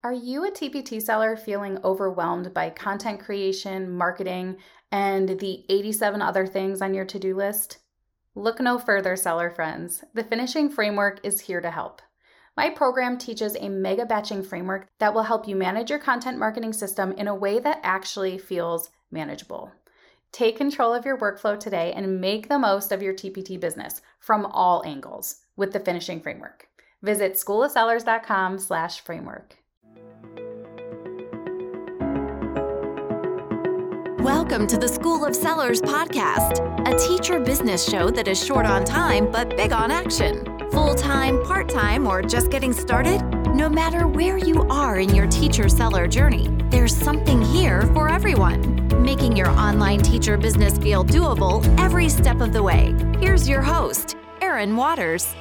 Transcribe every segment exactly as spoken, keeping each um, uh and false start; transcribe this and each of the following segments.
Are you a T P T seller feeling overwhelmed by content creation, marketing, and the eighty-seven other things on your to-do list? Look no further, seller friends. The Finishing Framework is here to help. My program teaches a mega batching framework that will help you manage your content marketing system in a way that actually feels manageable. Take control of your workflow today and make the most of your T P T business from all angles with the Finishing Framework. Visit schoolofsellers.com slash framework. Welcome to the School of Sellers podcast, a teacher business show that is short on time but big on action. Full-time, part-time, or just getting started? No matter where you are in your teacher-seller journey, there's something here for everyone, making your online teacher business feel doable every step of the way. Here's your host, Erin Waters.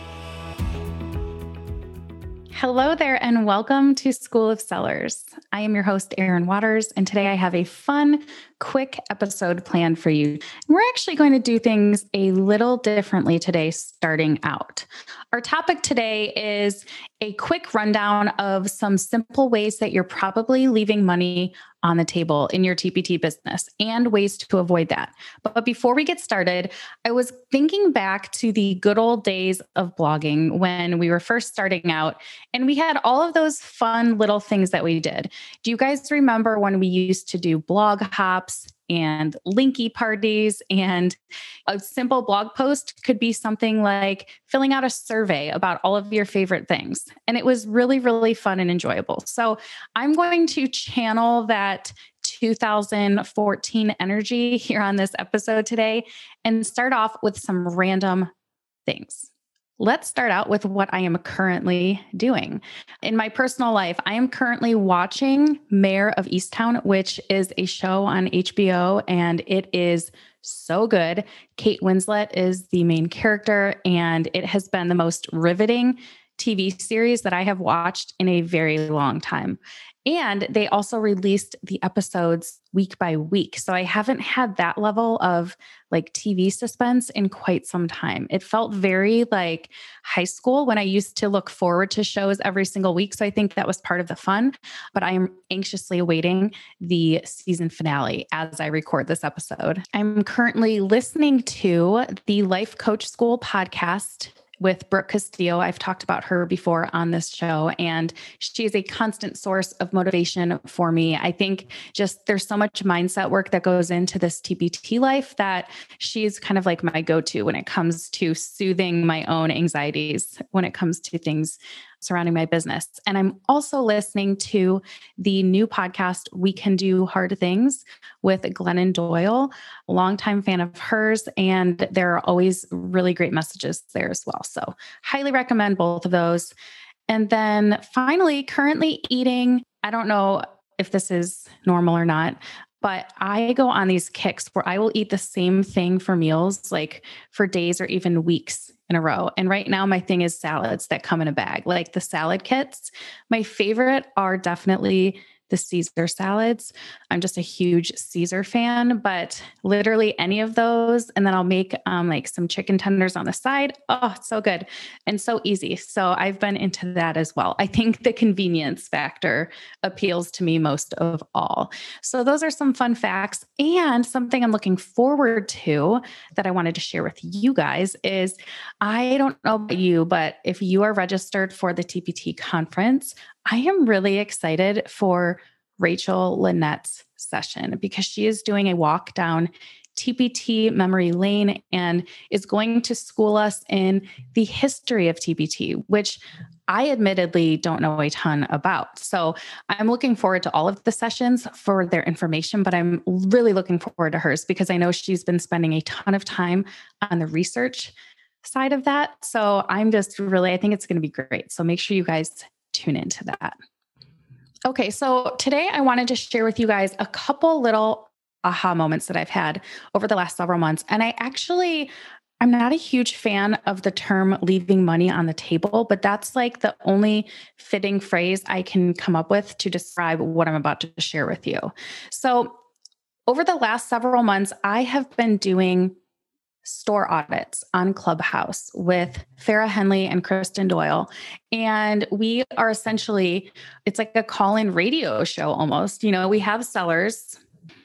Hello there and welcome to School of Sellers. I am your host, Erin Waters, and today I have a fun, quick episode planned for you. We're actually going to do things a little differently today, starting out. Our topic today is a quick rundown of some simple ways that you're probably leaving money on the table in your T P T business and ways to avoid that. But before we get started, I was thinking back to the good old days of blogging when we were first starting out and we had all of those fun little things that we did. Do you guys remember when we used to do blog hops and linky parties, and a simple blog post could be something like filling out a survey about all of your favorite things. And it was really, really fun and enjoyable. So I'm going to channel that two thousand fourteen energy here on this episode today and start off with some random things. Let's start out with what I am currently doing. In my personal life, I am currently watching Mare of Easttown, which is a show on H B O, and it is so good. Kate Winslet is the main character, and it has been the most riveting T V series that I have watched in a very long time. And they also released the episodes week by week. So I haven't had that level of like T V suspense in quite some time. It felt very like high school when I used to look forward to shows every single week. So I think that was part of the fun, but I am anxiously awaiting the season finale as I record this episode. I'm currently listening to the Life Coach School podcast with Brooke Castillo. I've talked about her before on this show, and she is a constant source of motivation for me. I think just there's so much mindset work that goes into this T P T life that she's kind of like my go-to when it comes to soothing my own anxieties, when it comes to things surrounding my business. And I'm also listening to the new podcast, We Can Do Hard Things with Glennon Doyle, a longtime fan of hers. And there are always really great messages there as well. So highly recommend both of those. And then finally, currently eating, I don't know if this is normal or not, but I go on these kicks where I will eat the same thing for meals, like for days or even weeks in a row. And right now my thing is salads that come in a bag, like the salad kits. My favorite are definitely the Caesar salads. I'm just a huge Caesar fan, but literally any of those. And then I'll make um, like some chicken tenders on the side. Oh, it's so good and so easy. So I've been into that as well. I think the convenience factor appeals to me most of all. So those are some fun facts, and something I'm looking forward to that I wanted to share with you guys is, I don't know about you, but if you are registered for the T P T conference, I am really excited for Rachel Lynette's session because she is doing a walk down T P T memory lane and is going to school us in the history of T P T, which I admittedly don't know a ton about. So I'm looking forward to all of the sessions for their information, but I'm really looking forward to hers because I know she's been spending a ton of time on the research side of that. So I'm just really, I think it's going to be great. So make sure you guys tune into that. Okay, so today I wanted to share with you guys a couple little aha moments that I've had over the last several months. And I actually, I'm not a huge fan of the term leaving money on the table, but that's like the only fitting phrase I can come up with to describe what I'm about to share with you. So over the last several months, I have been doing store audits on Clubhouse with Farah Henley and Kristen Doyle. And we are essentially, it's like a call-in radio show almost. You know, we have sellers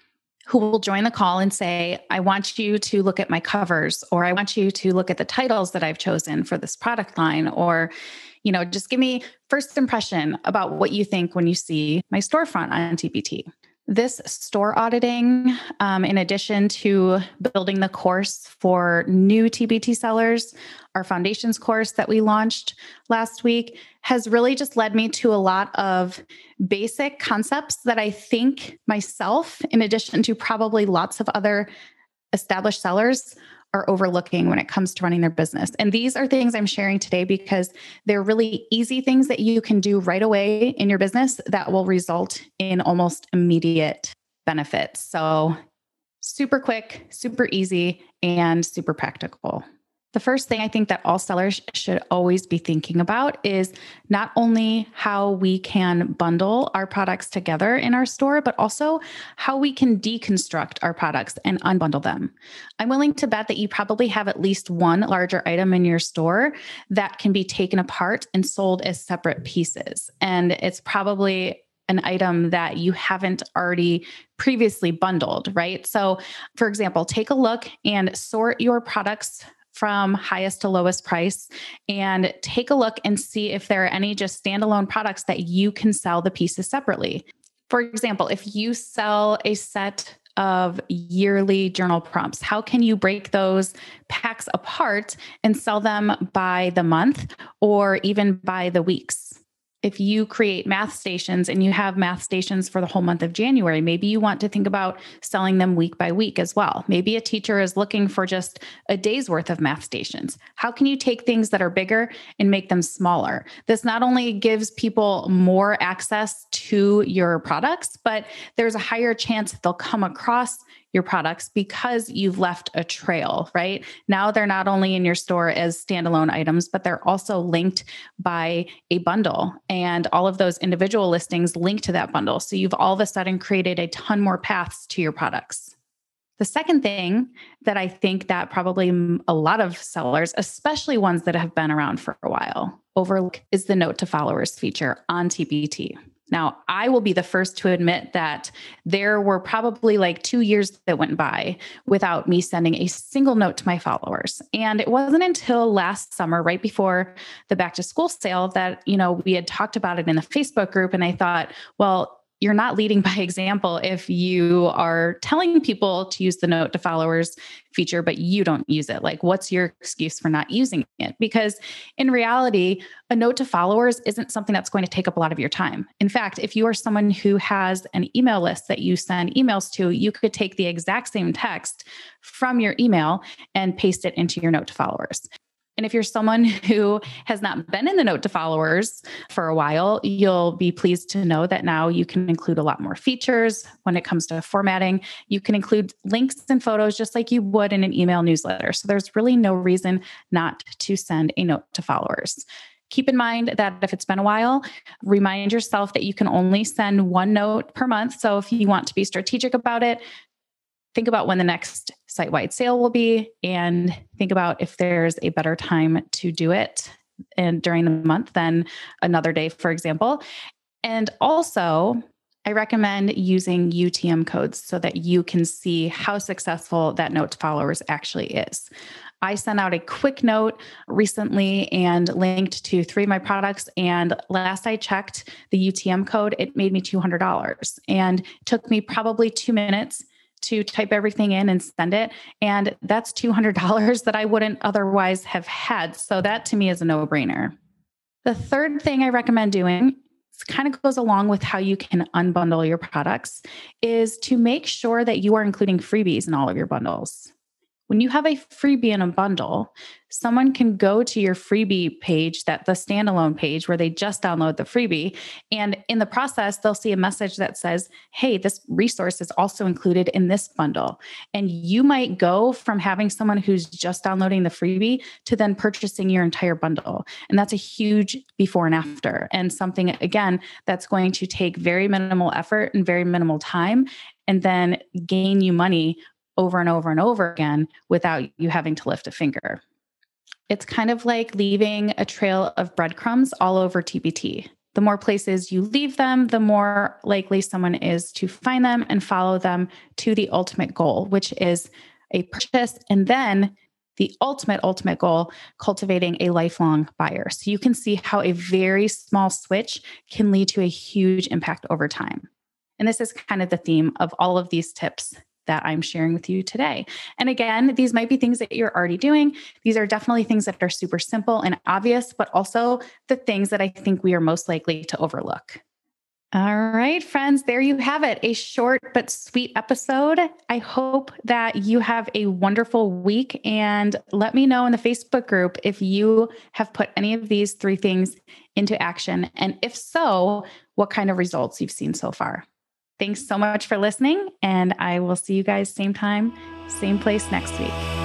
who will join the call and say, I want you to look at my covers, or I want you to look at the titles that I've chosen for this product line, or, you know, just give me first impression about what you think when you see my storefront on T P T. This store auditing, um, in addition to building the course for new T P T sellers, our foundations course that we launched last week, has really just led me to a lot of basic concepts that I think myself, in addition to probably lots of other established sellers, are overlooking when it comes to running their business. And these are things I'm sharing today because they're really easy things that you can do right away in your business that will result in almost immediate benefits. So super quick, super easy, and super practical. The first thing I think that all sellers should always be thinking about is not only how we can bundle our products together in our store, but also how we can deconstruct our products and unbundle them. I'm willing to bet that you probably have at least one larger item in your store that can be taken apart and sold as separate pieces. And it's probably an item that you haven't already previously bundled, right? So for example, take a look and sort your products from highest to lowest price and take a look and see if there are any just standalone products that you can sell the pieces separately. For example, if you sell a set of yearly journal prompts, how can you break those packs apart and sell them by the month or even by the weeks? If you create math stations and you have math stations for the whole month of January, maybe you want to think about selling them week by week as well. Maybe a teacher is looking for just a day's worth of math stations. How can you take things that are bigger and make them smaller? This not only gives people more access to your products, but there's a higher chance that they'll come across your products because you've left a trail, right? Now they're not only in your store as standalone items, but they're also linked by a bundle, and all of those individual listings link to that bundle. So you've all of a sudden created a ton more paths to your products. The second thing that I think that probably a lot of sellers, especially ones that have been around for a while, overlook is the note to followers feature on T P T. Now, I will be the first to admit that there were probably like two years that went by without me sending a single note to my followers. And it wasn't until last summer, right before the back to school sale, that, you know, we had talked about it in the Facebook group. And I thought, well, you're not leading by example if you are telling people to use the note to followers feature, but you don't use it. Like, what's your excuse for not using it? Because in reality, a note to followers isn't something that's going to take up a lot of your time. In fact, if you are someone who has an email list that you send emails to, you could take the exact same text from your email and paste it into your note to followers. And if you're someone who has not been in the note to followers for a while, you'll be pleased to know that now you can include a lot more features when it comes to formatting. You can include links and photos just like you would in an email newsletter. So there's really no reason not to send a note to followers. Keep in mind that if it's been a while, remind yourself that you can only send one note per month. So if you want to be strategic about it, think about when the next site-wide sale will be and think about if there's a better time to do it and during the month than another day, for example. And also, I recommend using U T M codes so that you can see how successful that note to followers actually is. I sent out a quick note recently and linked to three of my products. And last I checked the U T M code, it made me two hundred dollars. And it took me probably two minutes to type everything in and send it. And that's two hundred dollars that I wouldn't otherwise have had. So that to me is a no-brainer. The third thing I recommend doing, it kind of goes along with how you can unbundle your products, is to make sure that you are including freebies in all of your bundles. When you have a freebie in a bundle, someone can go to your freebie page, that the standalone page where they just download the freebie. And in the process, they'll see a message that says, hey, this resource is also included in this bundle. And you might go from having someone who's just downloading the freebie to then purchasing your entire bundle. And that's a huge before and after, and something, again, that's going to take very minimal effort and very minimal time, and then gain you money over and over and over again without you having to lift a finger. It's kind of like leaving a trail of breadcrumbs all over T P T. The more places you leave them, the more likely someone is to find them and follow them to the ultimate goal, which is a purchase, and then the ultimate, ultimate goal, cultivating a lifelong buyer. So you can see how a very small switch can lead to a huge impact over time. And this is kind of the theme of all of these tips that I'm sharing with you today. And again, these might be things that you're already doing. These are definitely things that are super simple and obvious, but also the things that I think we are most likely to overlook. All right, friends, there you have it. A short but sweet episode. I hope that you have a wonderful week, and let me know in the Facebook group if you have put any of these three things into action. And if so, what kind of results you've seen so far. Thanks so much for listening, and I will see you guys same time, same place next week.